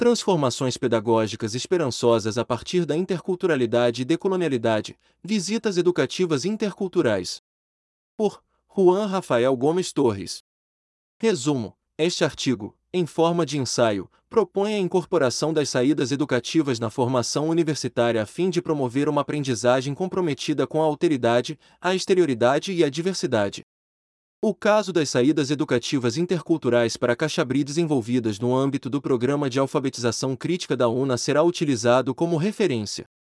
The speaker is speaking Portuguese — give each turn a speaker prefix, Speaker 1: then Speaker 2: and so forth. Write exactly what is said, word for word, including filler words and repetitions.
Speaker 1: Transformações pedagógicas esperançosas a partir da interculturalidade e decolonialidade, visitas educativas interculturais. Por Juan Rafael Gomes Torres. Resumo: este artigo, em forma de ensaio, propõe a incorporação das saídas educativas na formação universitária a fim de promover uma aprendizagem comprometida com a alteridade, a exterioridade e a diversidade. O caso das saídas educativas interculturais para Caxabri desenvolvidas no âmbito do Programa de Alfabetização Crítica da U N A será utilizado como referência.